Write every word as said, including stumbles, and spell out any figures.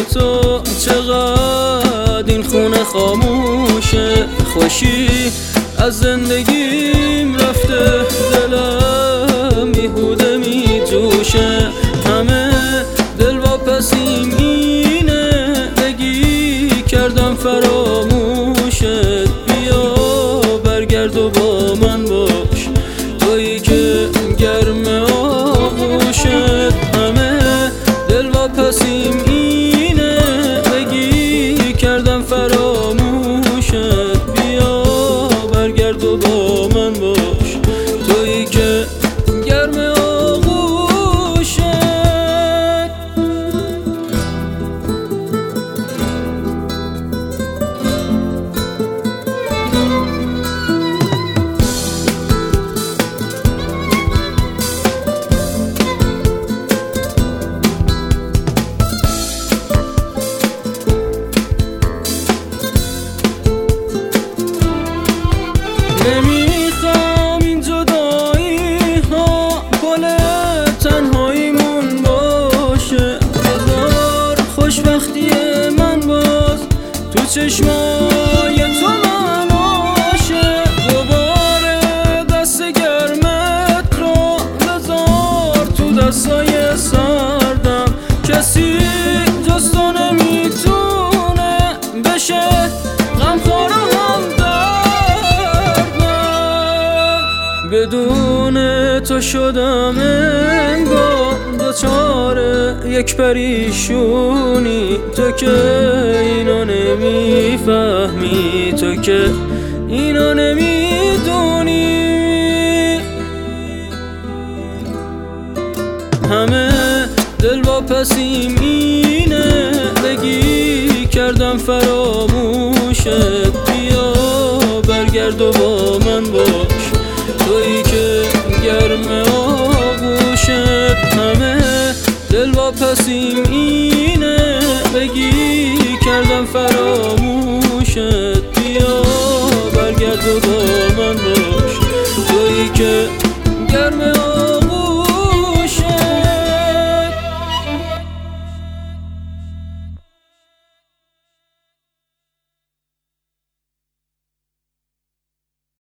تو چقدر این خونه خاموشه، خوشی از زندگیم رفته، دلم بیهوده می جوشه. همه دل واپسیم اینه، بگی کردم فراموشت، بیا برگرد و با من باش، تویی که گرم آغوشت. همه دل واپسیم اینه، بگی کردم فراموشت، بیا برگرد و با من باش، تویی که گرم آغوشت. نمیخوام این جدایی ها پل تنهاییمون باشه، بذار خوشبختی من باز تو چشمای تو مناشه. دوباره دست گرمت رو بذار تو دستای سردم، کسی جز تو نمیتونه بشه غمخوار بدون تو شدم انگار دچار یک پریشونی. تو که اینو نمیفهمی، تو که اینو نمیدونی. همه دل واپسیم اینه، بگی کردم فراموشت، بیا برگرد و با من باش، تویی که گرم آغوشت. همه دل واپسیم اینه، بگی کردم فراموشت، بیا برگرد و با من باش، تویی که گرم آغوشت.